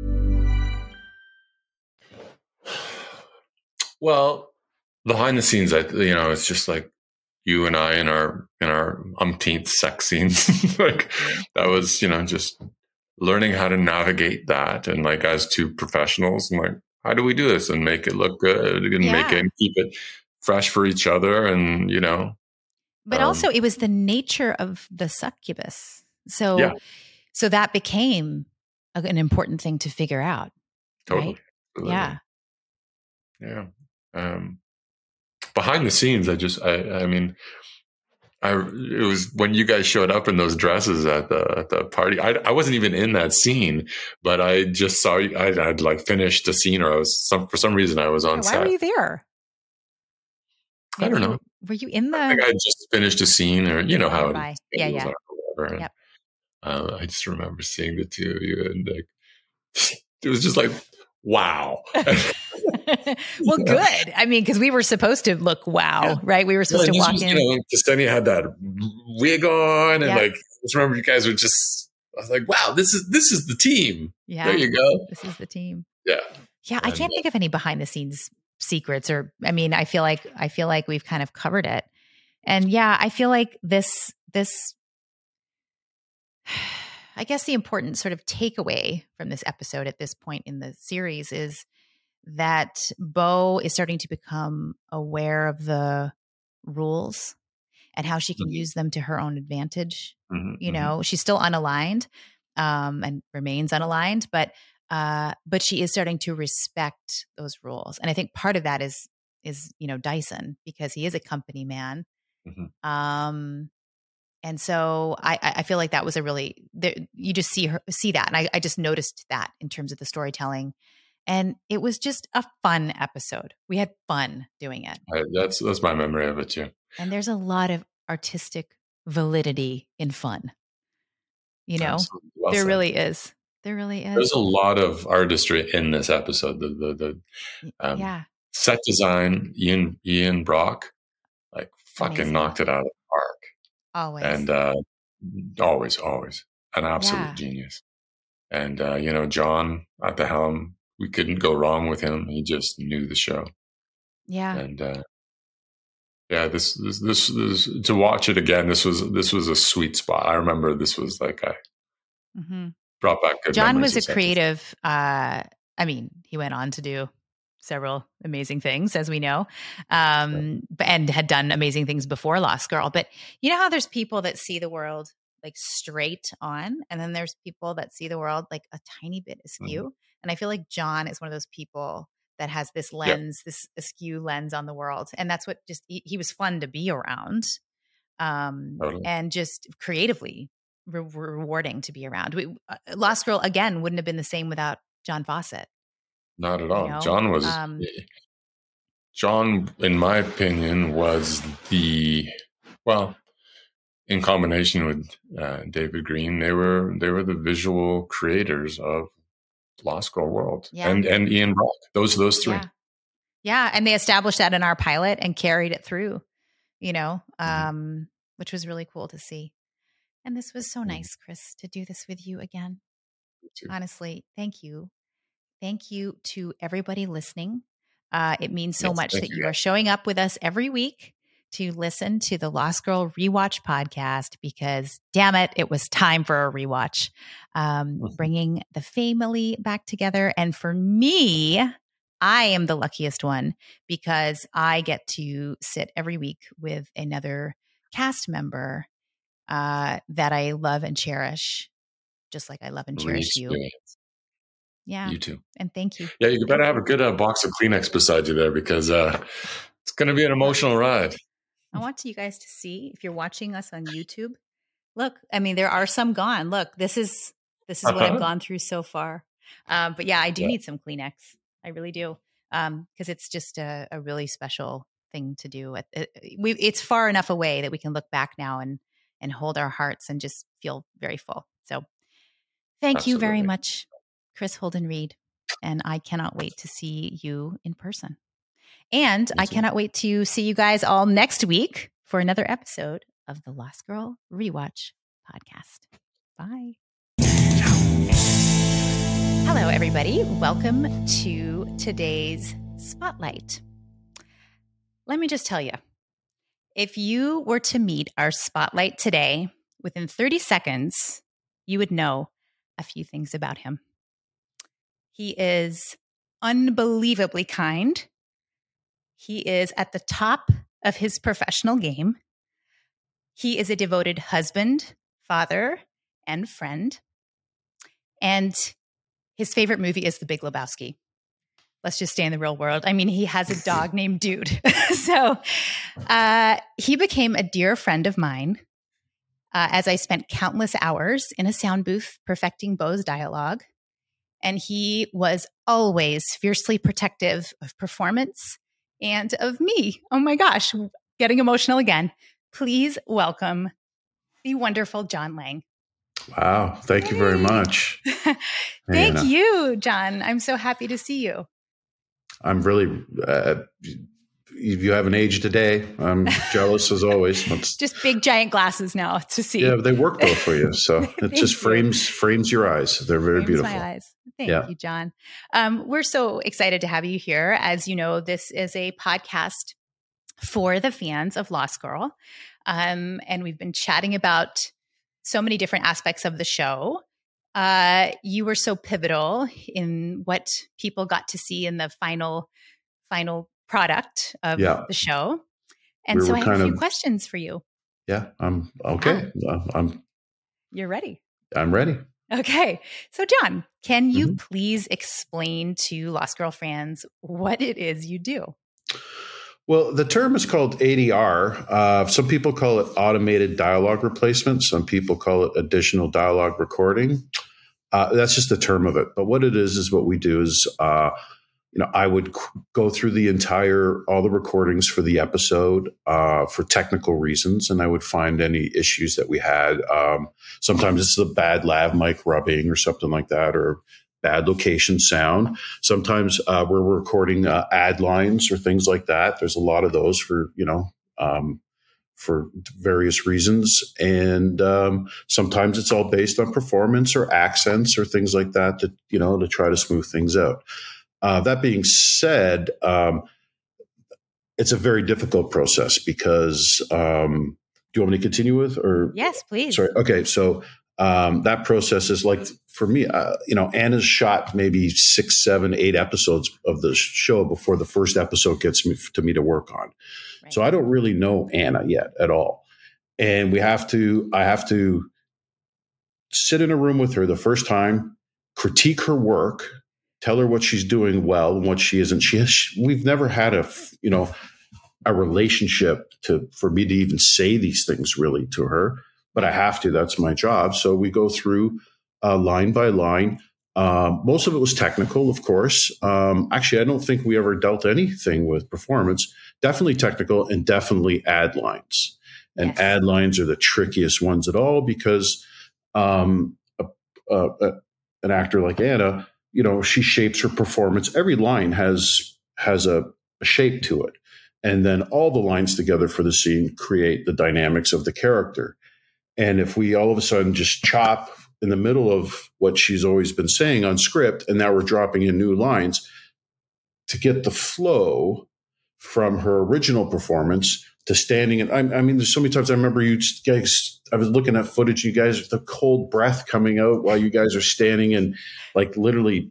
Well, behind the scenes, I you know, it's just like you and I in our in our umpteenth sex scenes. Like that was, you know, just learning how to navigate that, and like as two professionals, and like how do we do this and make it look good and yeah. make it and keep it fresh for each other, and you know. But um, also, it was the nature of the succubus, so yeah. so that became a, an important thing to figure out. Totally. Right? Yeah. Yeah. Um, behind the scenes, I just, I, I mean, I, it was when you guys showed up in those dresses at the, at the party. I, I wasn't even in that scene, but I just saw you. I, I'd like finished the scene, or I was some, for some reason I was on yeah, why set. Why were you there? I don't know. Were you in the? I think I just finished a scene, or you know how it is. Yeah, yeah. Whatever. Yep. And, uh, I just remember seeing the two of you, and like, it was just like, wow. Well, good. I mean, because we were supposed to look wow, yeah. right? We were supposed yeah, to walk was, in. You know, Justenia had that wig on, and yeah. like, I just remember you guys were just. I was like, wow, this is this is the team. Yeah, there you go. This is the team. Yeah, yeah. I can't and, think of any behind the scenes secrets, or I mean, I feel like I feel like we've kind of covered it, and yeah, I feel like this this. I guess the important sort of takeaway from this episode at this point in the series is that Bo is starting to become aware of the rules and how she can mm-hmm. use them to her own advantage. Mm-hmm, you know, mm-hmm. she's still unaligned um, and remains unaligned, but uh, but she is starting to respect those rules. And I think part of that is is you know Dyson, because he is a company man. Mm-hmm. Um, And so I, I feel like that was a really, there, you just see her, see that. And I, I just noticed that in terms of the storytelling. And it was just a fun episode. We had fun doing it. I, that's, that's my memory of it too. And there's a lot of artistic validity in fun. You know, well there said. really is. There really is. There's a lot of artistry in this episode. The, the, the um, yeah. set design, Ian, Ian Brock, like fucking Amazing. knocked it out of the park. Always. And uh, always, always an absolute yeah. genius. And, uh, you know, John at the helm, we couldn't go wrong with him. He just knew the show. Yeah. And, uh, yeah, this, this, this, this, to watch it again, this was, this was a sweet spot. I remember this was like, I mm-hmm. brought back good John was a creative, uh, I mean, he went on to do several amazing things, as we know, um, right. and had done amazing things before Lost Girl. But you know how there's people that see the world like straight on, and then there's people that see the world like a tiny bit askew. Mm-hmm. And I feel like John is one of those people that has this lens, yep. this askew lens on the world. And that's what just, he, he was fun to be around, um, totally. and just creatively re- rewarding to be around. We, uh, Lost Girl, again, wouldn't have been the same without John Fawcett. Not at all. You know? John was, um, John, in my opinion, was the, well, in combination with uh, David Green, they were they were the visual creators of Lost Girl World, yeah. and and Ian Brock. Those those three. Yeah. yeah, and they established that in our pilot and carried it through. You know, um, mm-hmm. which was really cool to see. And this was so mm-hmm. nice, Chris, to do this with you again. Honestly, thank you. Thank you to everybody listening. Uh, it means so yes, much that you, you are showing up with us every week to listen to the Lost Girl Rewatch podcast because, damn it, it was time for a rewatch. Um, bringing the family back together. And for me, I am the luckiest one because I get to sit every week with another cast member uh, that I love and cherish, just like I love and cherish you. Yeah. You too. And thank you. Yeah, you better have a good uh, box of Kleenex beside you there because uh, it's going to be an emotional ride. I want you guys to see, if you're watching us on YouTube, look, I mean, there are some gone. Look, this is this is uh-huh. what I've gone through so far. Um, but yeah, I do yeah. need some Kleenex. I really do. Um, because it's just a, a really special thing to do. It, it, we, it's far enough away that we can look back now and and hold our hearts and just feel very full. So thank Absolutely. you very much, Chris Holden Reed. And I cannot wait to see you in person. And I cannot wait to see you guys all next week for another episode of the Lost Girl Rewatch podcast. Bye. Hello, everybody. Welcome to today's Spotlight. Let me just tell you, if you were to meet our Spotlight today, within thirty seconds, you would know a few things about him. He is unbelievably kind. He is at the top of his professional game. He is a devoted husband, father, and friend. And his favorite movie is The Big Lebowski. Let's just stay in the real world. I mean, he has a dog named Dude. so uh, he became a dear friend of mine uh, as I spent countless hours in a sound booth perfecting Beau's dialogue. And he was always fiercely protective of performance and of me. Oh my gosh, getting emotional again. Please welcome the wonderful John Lang. Wow. Thank hey. you very much. Thank Anna. you, John. I'm so happy to see you. I'm really, uh, you haven't aged today. I'm jealous as always. It's, just big giant glasses now to see. Yeah, they work though for you. So it just frames you. frames your eyes. They're very frames beautiful. My eyes. Thank yeah. you, John. Um, we're so excited to have you here. As you know, this is a podcast for the fans of Lost Girl. Um, and we've been chatting about so many different aspects of the show. Uh, you were so pivotal in what people got to see in the final, final product of yeah. the show. And we so I have a few of, questions for you. Yeah, I'm okay. Yeah. I'm. You're ready. I'm ready. Okay. So John, can you mm-hmm. please explain to Lost Girl fans what it is you do? Well, the term is called A D R. Uh, some people call it automated dialogue replacement. Some people call it additional dialogue recording. Uh, that's just the term of it. But what it is, is what we do is, uh, you know, I would c- go through the entire, all the recordings for the episode uh, for technical reasons. And I would find any issues that we had. Um, sometimes it's a bad lav mic rubbing or something like that, or bad location sound. Sometimes uh, we're recording uh, ad lines or things like that. There's a lot of those for, you know, um, for various reasons. And um, sometimes it's all based on performance or accents or things like that, to, you know, to try to smooth things out. Uh, that being said, um, it's a very difficult process because um, do you want me to continue with or? Yes, please. Sorry. Okay. So Um, that process is like, for me, uh, you know, Anna's shot maybe six, seven, eight episodes of the show before the first episode gets me to me to work on. Right. So I don't really know Anna yet at all. And we have to, I have to sit in a room with her the first time, critique her work, tell her what she's doing well and what she isn't. She has, we've never had a, you know, a relationship to, for me to even say these things really to her. But I have to. That's my job. So we go through uh, line by line. Uh, most of it was technical, of course. Um, actually, I don't think we ever dealt anything with performance. Definitely technical and definitely ad lines. And yes. ad lines are the trickiest ones at all because um, a, a, a, an actor like Anna, you know, she shapes her performance. Every line has has a, a shape to it. And then all the lines together for the scene create the dynamics of the character. And if we all of a sudden just chop in the middle of what she's always been saying on script, and now we're dropping in new lines to get the flow from her original performance, to standing. And I, I mean, there's so many times I remember you guys, I was looking at footage, you guys with the cold breath coming out while you guys are standing and like literally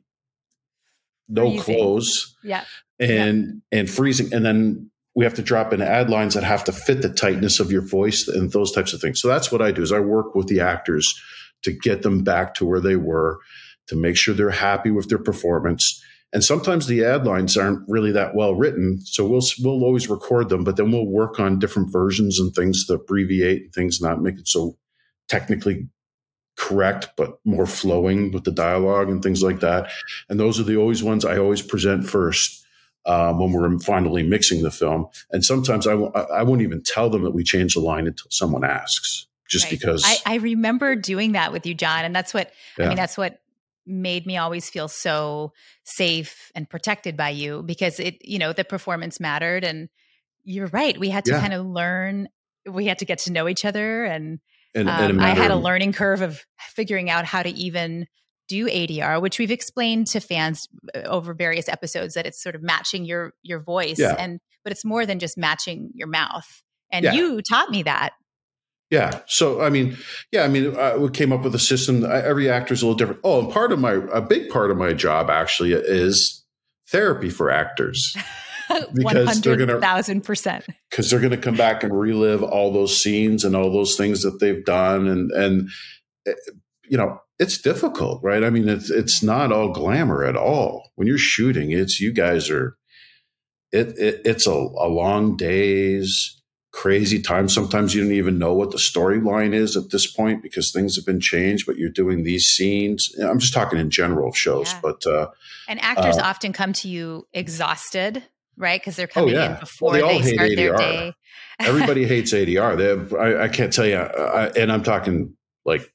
no freezing. Clothes. Yeah. And, yeah. and freezing. And then we have to drop in ad lines that have to fit the tightness of your voice and those types of things. So that's what I do is I work with the actors to get them back to where they were, to make sure they're happy with their performance. And sometimes the ad lines aren't really that well written. So we'll, we'll always record them, but then we'll work on different versions and things to abbreviate things, not make it so technically correct, but more flowing with the dialogue and things like that. And those are the always ones I always present first um, when we're finally mixing the film. And sometimes I, w- I won't even tell them that we changed the line until someone asks, just right. because. I, I remember doing that with you, John. And that's what, yeah. I mean, that's what made me always feel so safe and protected by you, because it, you know, the performance mattered. And you're right. We had to yeah. kind of learn, we had to get to know each other. And, and, um, and I had a learning curve of figuring out how to even do A D R, which we've explained to fans over various episodes, that it's sort of matching your, your voice yeah. and, but it's more than just matching your mouth. And yeah. you taught me that. Yeah. So, I mean, yeah, I mean, uh, we came up with a system. I, every actor is a little different. Oh, and part of my, a big part of my job actually is therapy for actors. one hundred thousand percent. Because they're going to come back and relive all those scenes and all those things that they've done. And, and you know, it's difficult, right? I mean, it's, it's not all glamour at all. When you're shooting, it's, you guys are, it, it it's a, a long days. Crazy time. Sometimes you don't even know what the storyline is at this point because things have been changed, but you're doing these scenes. I'm just talking in general of shows, yeah. but, uh, and actors uh, often come to you exhausted, right? Because they're coming oh, yeah. in before well, they, they start A D R. Their day. Everybody hates A D R. They have, I, I can't tell you. I, and I'm talking like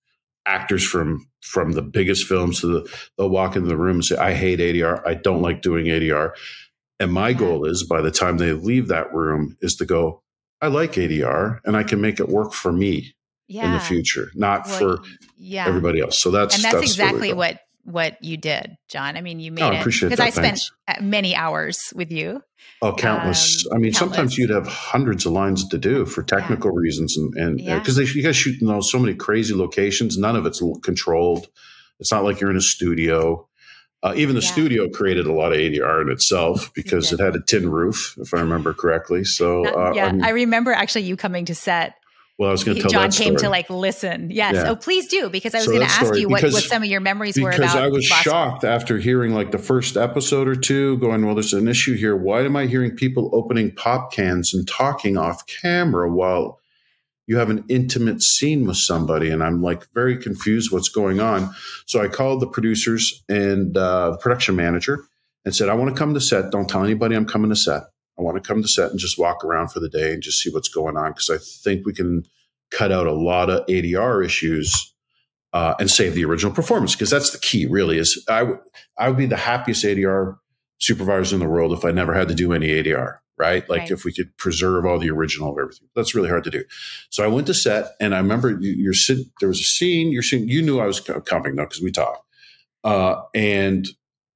actors from, from the biggest films to the, they'll walk into the room and say, I hate A D R. I don't like doing A D R. And my goal is by the time they leave that room is to go, I like A D R and I can make it work for me yeah. in the future, not well, for yeah. everybody else. So that's, and that's, that's exactly what, what you did, John. I mean, you made oh, it I appreciate because that. I spent Thanks. many hours with you. Oh, countless. Um, I mean, countless. Sometimes you'd have hundreds of lines to do for technical yeah. reasons. And, and yeah. uh, cause they, you guys shoot in those, so many crazy locations. None of it's controlled. It's not like you're in a studio. Uh, even the yeah. studio created a lot of A D R in itself because it had a tin roof, if I remember correctly. So, uh, yeah, I'm, I remember actually you coming to set. Well, I was going to tell John that story. came to like listen. Yes. Yeah. Oh, please do, because I was so going to ask you what, because, what some of your memories were about. Because I was Lost shocked after hearing like the first episode or two going, well, there's an issue here. Why am I hearing people opening pop cans and talking off camera while you have an intimate scene with somebody? And I'm like very confused what's going on. So I called the producers and uh, the production manager and said, I want to come to set. Don't tell anybody I'm coming to set. I want to come to set and just walk around for the day and just see what's going on. Because I think we can cut out a lot of A D R issues uh, and save the original performance. Because that's the key really is I, w- I would be the happiest A D R supervisor in the world if I never had to do any A D R. Right? Like right. if we could preserve all the original of everything, that's really hard to do. So I went to set and I remember you, you're sitting, there was a scene, you're seeing, you knew I was coming though, cause we talked. Uh, and,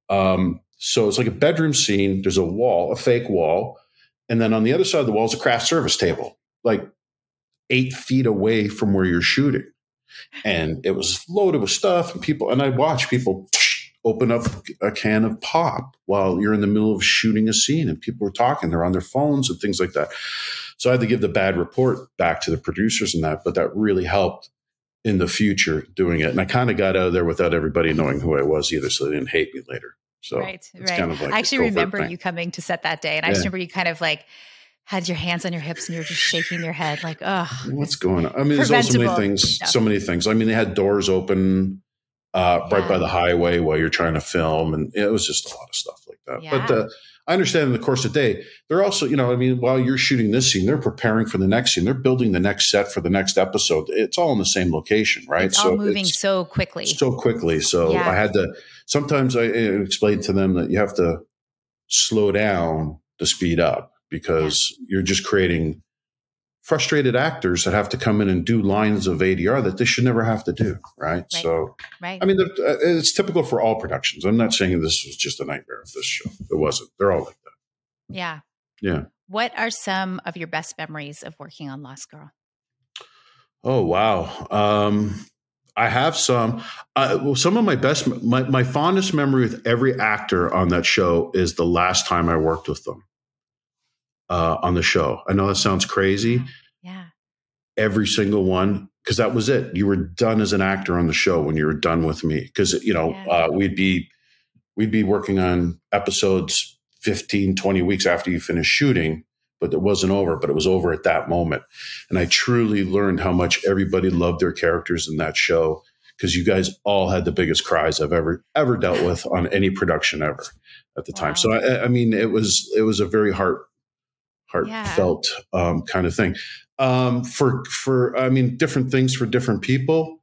um, so it's like a bedroom scene. There's a wall, a fake wall. And then on the other side of the wall is a craft service table, like eight feet away from where you're shooting. And it was loaded with stuff and people, and I watched people open up a can of pop while you're in the middle of shooting a scene and people were talking, they're on their phones and things like that. So I had to give the bad report back to the producers and that, but that really helped in the future doing it. And I kind of got out of there without everybody knowing who I was either. So they didn't hate me later. So right, right. Kind of like I actually remember you coming to set that day. And yeah. I just remember you kind of like had your hands on your hips and you were just shaking your head like, oh, what's going on? I mean, there's also so many things, stuff. so many things. I mean, they had doors open Uh, yeah. right by the highway while you're trying to film. And it was just a lot of stuff like that. Yeah. But uh, I understand in the course of the day, they're also, you know, I mean, while you're shooting this scene, they're preparing for the next scene. They're building the next set for the next episode. It's all in the same location, right? It's all so moving it's so quickly. So quickly. So yeah. I had to, sometimes I explained to them that you have to slow down to speed up because yeah. you're just creating frustrated actors that have to come in and do lines of A D R that they should never have to do, right? right. So, right. I mean, it's typical for all productions. I'm not saying this was just a nightmare of this show. It wasn't. They're all like that. Yeah. Yeah. What are some of your best memories of working on Lost Girl? Oh, wow. Um, I have some. Uh, well, some of my best, my, my fondest memory with every actor on that show is the last time I worked with them uh, on the show. I know that sounds crazy. Yeah. Every single one, because that was it. You were done as an actor on the show when you were done with me. Because, you know, yeah. uh, we'd be we'd be working on episodes fifteen, twenty weeks after you finish shooting, but it wasn't over, but it was over at that moment. And I truly learned how much everybody loved their characters in that show, because you guys all had the biggest cries I've ever, ever dealt with on any production ever at the wow. time. So, I, I mean, it was, it was a very heart, heartfelt yeah. um, kind of thing. Um, for, for, I mean, different things for different people.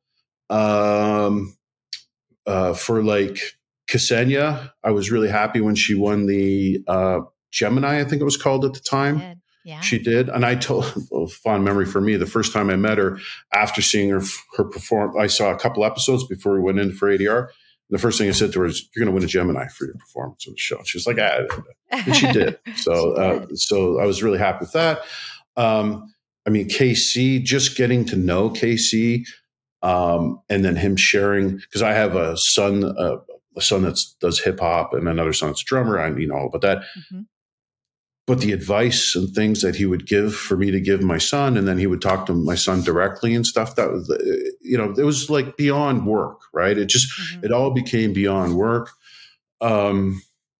Um, uh, for like Ksenia, I was really happy when she won the, uh, Gemini, I think it was called at the time. She did. Yeah. She did. And I told, well, fond memory for me, the first time I met her after seeing her, her perform, I saw a couple episodes before we went in for A D R. The first thing I said to her is, "You're going to win a Gemini for your performance on the show." She was like, "Ah," and she did. So, she did. Uh, so I was really happy with that. Um, I mean, K C, just getting to know K C, um, and then him sharing, because I have a son, uh, a son that does hip hop, and another son that's a drummer. I you know all about that. Mm-hmm. But the advice and things that he would give for me to give my son, and then he would talk to my son directly and stuff, that was, you know, it was like beyond work, right? It just, mm-hmm. it all became beyond work. Um,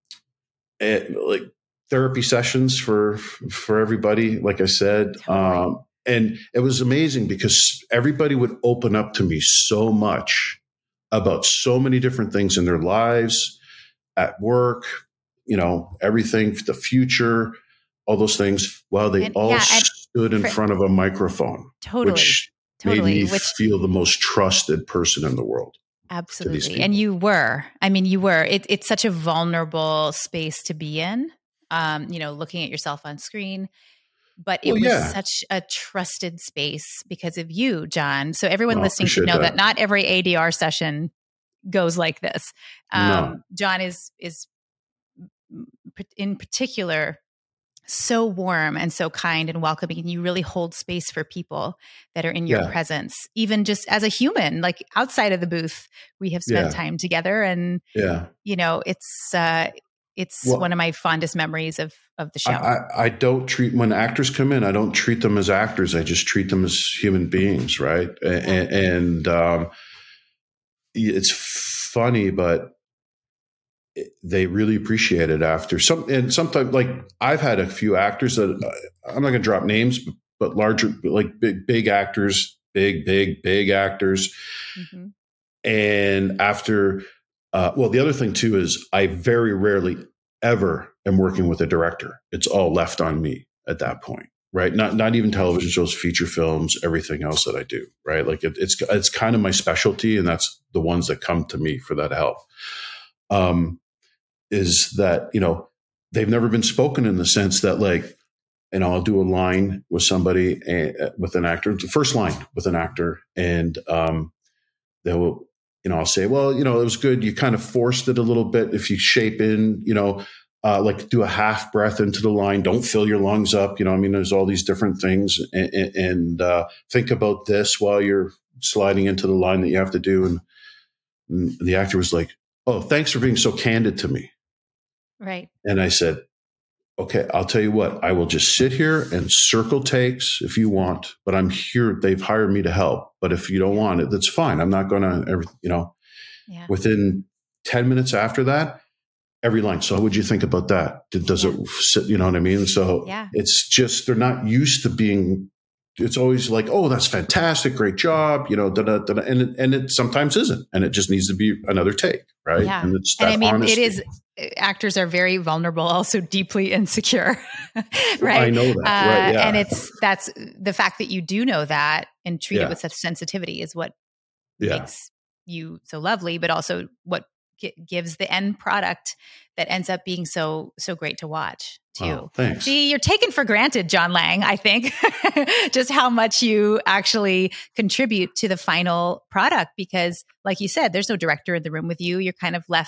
and like therapy sessions for, for everybody, like I said. Totally. Um, and it was amazing because everybody would open up to me so much about so many different things in their lives, at work, you know, everything, the future, all those things, while they and, all yeah, stood in for, front of a microphone, totally, which totally, made me which, feel the most trusted person in the world. Absolutely. And you were, I mean, you were, it, it's such a vulnerable space to be in, um, you know, looking at yourself on screen, but it well, was yeah. such a trusted space because of you, John. So everyone well, listening should know that. that not every A D R session goes like this. Um, no. John is, is, in particular, so warm and so kind and welcoming, and you really hold space for people that are in your yeah. presence, even just as a human, like outside of the booth, we have spent yeah. time together, and yeah, you know, it's uh, it's well, one of my fondest memories of of the show. I, I don't treat when actors come in, I don't treat them as actors. I just treat them as human beings, right? Yeah. And, and um, it's funny, but they really appreciate it after some, and sometimes like I've had a few actors that uh, I'm not going to drop names, but, but larger, like big, big actors, big, big, big actors. Mm-hmm. And after, uh, well, the other thing too, is I very rarely ever am working with a director. It's all left on me at that point. Right. Not, not even television shows, feature films, everything else that I do. Right. Like it, it's, it's kind of my specialty, and that's the ones that come to me for that help. Um, is that, you know, they've never been spoken in the sense that, like, you know, I'll do a line with somebody, uh, with an actor, the first line with an actor, and um, they'll, you know, I'll say, well, you know, it was good. You kind of forced it a little bit. If you shape in, you know, uh, like do a half breath into the line, don't fill your lungs up. You know, I mean, there's all these different things, and, and uh, think about this while you're sliding into the line that you have to do. And, and the actor was like, "Oh, thanks for being so candid to me." Right. And I said, "Okay, I'll tell you what, I will just sit here and circle takes if you want, but I'm here. They've hired me to help. But if you don't want it, that's fine. I'm not going to, you know." Yeah. Within ten minutes after that, every line. "So what would you think about that? Did, does yeah. it sit?" You know what I mean? So yeah. It's just, they're not used to being, it's always like, "Oh, that's fantastic. Great job." You know, da, da, da, and, it, and it sometimes isn't. And it just needs to be another take. Right. Yeah. And it's that and I mean, honesty. It is, actors are very vulnerable, also deeply insecure. Right. Well, I know that. Uh, right, yeah. And it's, that's the fact that you do know that and treat yeah. it with such sensitivity is what yeah. makes you so lovely, but also what g- gives the end product that ends up being so, so great to watch too. Oh, thanks. See, you're taken for granted, John Lang, I think, just how much you actually contribute to the final product, because like you said, there's no director in the room with you. You're kind of left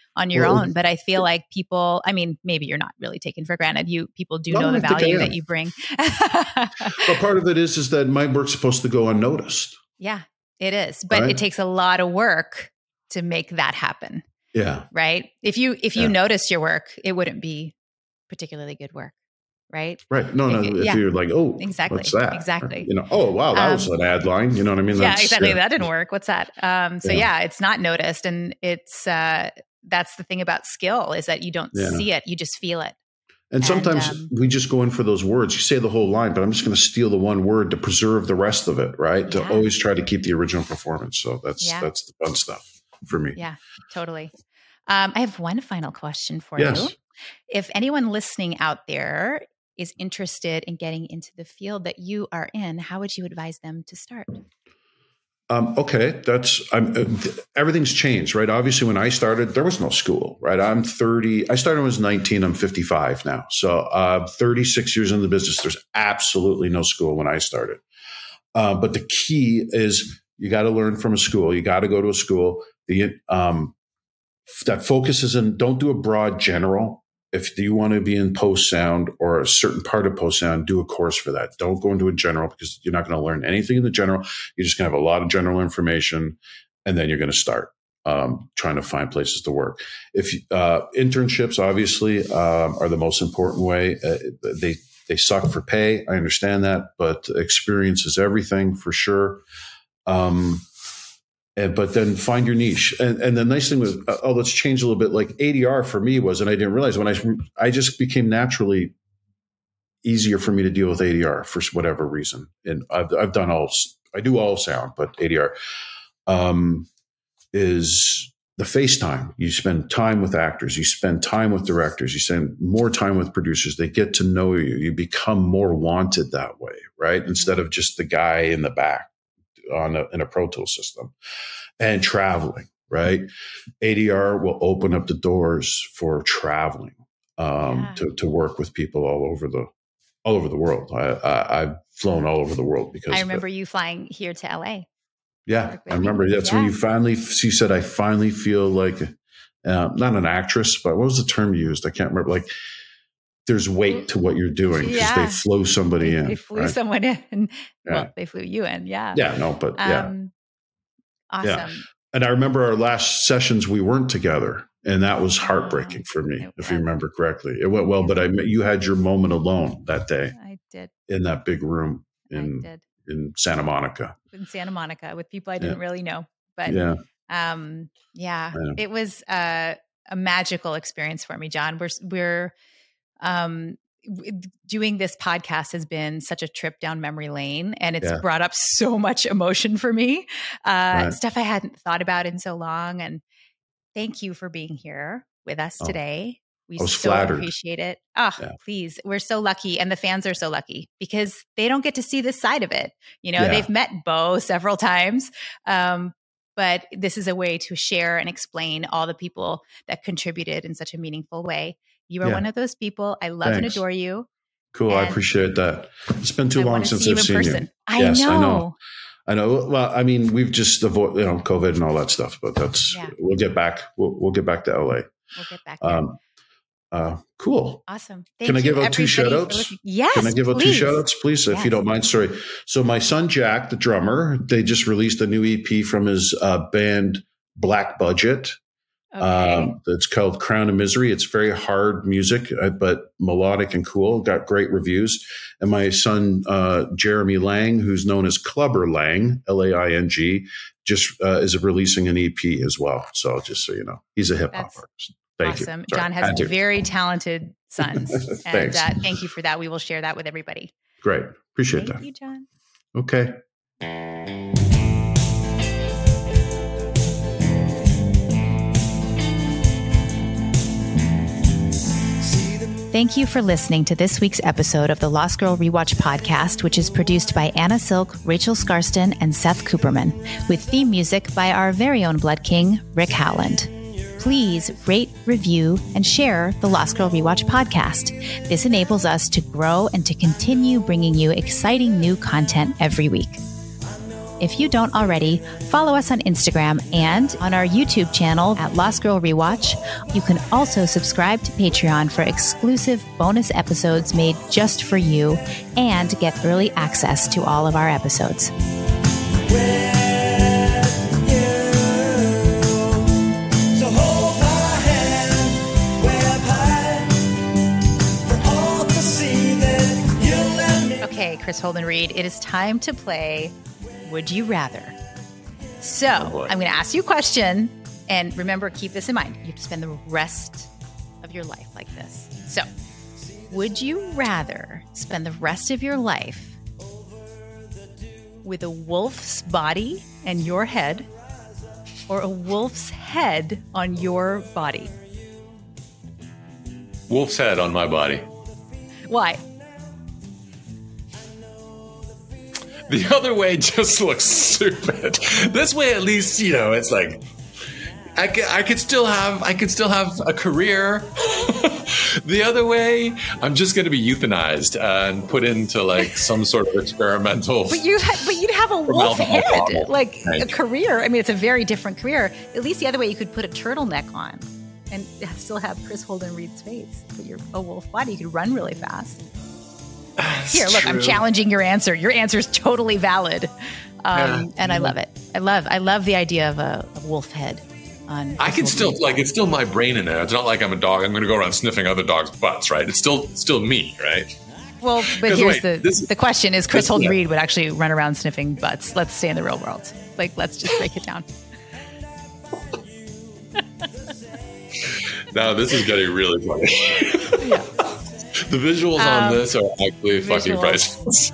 on your well, own. But I feel like people, I mean, maybe you're not really taken for granted. You people do know the value that you bring. But part of it is, is that my work's supposed to go unnoticed. Yeah, it is. But right? It takes a lot of work to make that happen. Yeah. Right. If you, if you yeah. noticed your work, it wouldn't be particularly good work. Right. Right. No, no. If, if yeah. you're like, oh, exactly. What's that? Exactly. You know, oh, wow, that um, was an ad line. You know what I mean? That's, yeah, exactly. Yeah. That didn't work. What's that? Um, so yeah. yeah, it's not noticed. And it's, uh, that's the thing about skill is that you don't yeah. see it. You just feel it. And, and sometimes um, we just go in for those words. You say the whole line, but I'm just going to steal the one word to preserve the rest of it. Right. Yeah. To always try to keep the original performance. So that's, yeah. that's the fun stuff for me. Yeah, totally. Um, I have one final question for yes. you. If anyone listening out there is interested in getting into the field that you are in, how would you advise them to start? Um, okay, that's I'm, uh, everything's changed, right? Obviously, when I started, there was no school, right? I'm thirty. I started when I was nineteen. I'm fifty-five now, so uh, thirty-six years in the business. There's absolutely no school when I started. Uh, but the key is you got to learn from a school. You got to go to a school. The um, that focuses in. Don't do a broad general. If you want to be in post sound or a certain part of post sound, do a course for that. Don't go into a general because you're not going to learn anything in the general. You're just going to have a lot of general information, and then you're going to start um, trying to find places to work. If uh, internships, obviously, um, are the most important way. Uh, they they suck for pay. I understand that, but experience is everything for sure. Um, But then find your niche. And, and the nice thing was, oh, let's change a little bit. Like A D R for me was, and I didn't realize when I, I just became naturally easier for me to deal with A D R for whatever reason. And I've, I've done all, I do all sound, but A D R um, is the FaceTime. You spend time with actors, you spend time with directors, you spend more time with producers. They get to know you. You become more wanted that way, right? Instead of just the guy in the back on a, in a Pro Tools system. And traveling, right? A D R will open up the doors for traveling um, yeah. to, to work with people all over the all over the world. I, I, I've flown all over the world because I remember you flying here to L A. Yeah, I remember. You. That's yeah. when you finally. She said, "I finally feel like uh, not an actress, but what was the term you used? I can't remember. Like." There's weight to what you're doing because yeah. they flew somebody they, in. They flew right? someone in. Yeah. Well, they flew you in. Yeah. Yeah. No, but yeah. Um, awesome. Yeah. And I remember our last sessions, we weren't together. And that was heartbreaking for me, it, if you remember correctly. It went well, but I you had your moment alone that day. I did. In that big room in, I did. in Santa Monica. In Santa Monica with people I didn't yeah. really know. But yeah, um, yeah, yeah. it was uh, a magical experience for me, John. We're, we're, um, doing this podcast has been such a trip down memory lane, and it's yeah. brought up so much emotion for me, uh, right. stuff I hadn't thought about in so long. And thank you for being here with us oh, today. We so flattered. appreciate it. Oh, yeah. please. We're so lucky. And the fans are so lucky because they don't get to see this side of it. You know, yeah. they've met Bo several times. Um, but this is a way to share and explain all the people that contributed in such a meaningful way. You are yeah. one of those people. I love Thanks. and adore you. Cool. I appreciate that. It's been too I long since I've seen person. you. I yes, know. I know. I know. Well, I mean, we've just avoided, you know, COVID and all that stuff, but that's, yeah. we'll get back. We'll, we'll get back to L A. We'll get back there. Um, uh, cool. Awesome. Thank Can I give you, out two shout outs? Yes. Can I give please. out two shout outs, please, if yes. you don't mind? Sorry. So my son, Jack, the drummer, they just released a new E P from his uh, band Black Budget. Okay. Um, it's called Crown of Misery. It's very hard music, uh, but melodic and cool. Got great reviews. And my son, uh, Jeremy Lang, who's known as Clubber Lang, L A I N G, just uh, is releasing an E P as well. So just so you know, he's a hip hop artist. Thank awesome. you. John has very talented sons. and uh, thank you for that. We will share that with everybody. Great. Appreciate thank that. Thank you, John. Okay. Thank you for listening to this week's episode of the Lost Girl Rewatch podcast, which is produced by Anna Silk, Rachel Scarston, and Seth Cooperman, with theme music by our very own Blood King, Rick Howland. Please rate, review, and share the Lost Girl Rewatch podcast. This enables us to grow and to continue bringing you exciting new content every week. If you don't already, follow us on Instagram and on our YouTube channel at Lost Girl Rewatch. You can also subscribe to Patreon for exclusive bonus episodes made just for you and get early access to all of our episodes. Okay, Chris Holden Reed, it is time to play Would You Rather? So oh I'm going to ask you a question, and remember, keep this in mind. You have to spend the rest of your life like this. So, would you rather spend the rest of your life with a wolf's body and your head, or a wolf's head on your body? Wolf's head on my body. Why? The other way just looks stupid. This way, at least, you know, it's like I could, I could still have I could still have a career. The other way, I'm just going to be euthanized uh, and put into like some sort of experimental. But you, ha- but you'd have a wolf head, like a career. I mean, it's a very different career. At least the other way, you could put a turtleneck on and still have Chris Holden Reed's face. But you're a wolf body. You could run really fast. That's Here, look, true. I'm challenging your answer. Your answer is totally valid. Um, yeah. And I love it. I love I love the idea of a, a wolf head. On I can still, like, it's still my brain in there. It's not like I'm a dog. I'm going to go around sniffing other dogs' butts, right? It's still still me, right? Well, but here's wait, the this, the question is Chris this, Holden yeah. Reed would actually run around sniffing butts. Let's stay in the real world. Like, let's just break it down. Now, this is getting really funny. Yeah. The visuals um, on this are actually visuals. fucking priceless.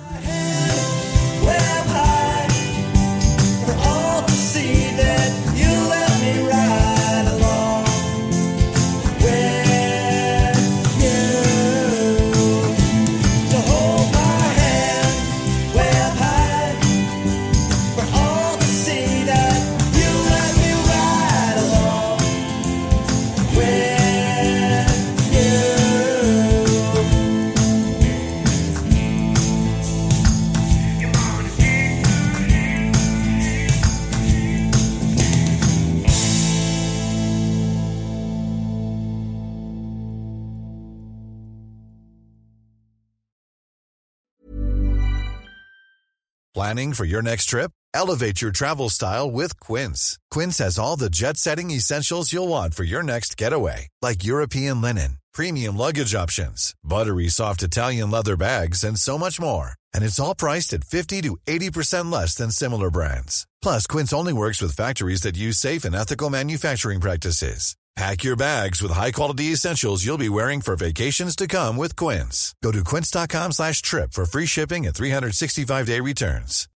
Planning for your next trip? Elevate your travel style with Quince. Quince has all the jet-setting essentials you'll want for your next getaway, like European linen, premium luggage options, buttery soft Italian leather bags, and so much more. And it's all priced at fifty to eighty percent less than similar brands. Plus, Quince only works with factories that use safe and ethical manufacturing practices. Pack your bags with high-quality essentials you'll be wearing for vacations to come with Quince. Go to quince.com slash trip for free shipping and three sixty-five day returns.